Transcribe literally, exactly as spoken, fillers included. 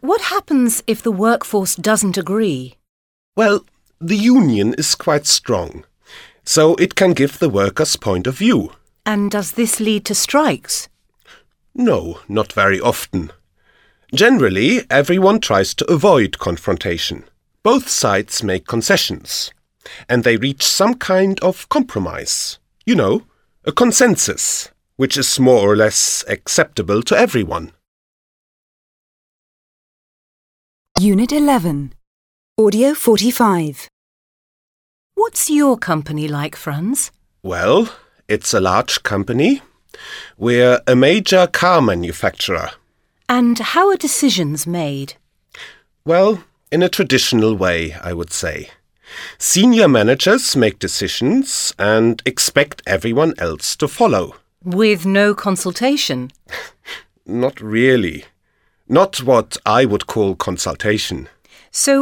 What happens if the workforce doesn't agree? Well, the union is quite strong, so it can give the workers' point of view. And does this lead to strikes? No, not very often. Generally, everyone tries to avoid confrontation. Both sides make concessions, and they reach some kind of compromise. You know, a consensus, which is more or less acceptable to everyone. Unit eleven. Audio forty-five. What's your company like, Franz? Well, it's a large company. We're a major car manufacturer. And how are decisions made? Well, in a traditional way, I would say. Senior managers make decisions and expect everyone else to follow. With no consultation? Not really. Not what I would call consultation. So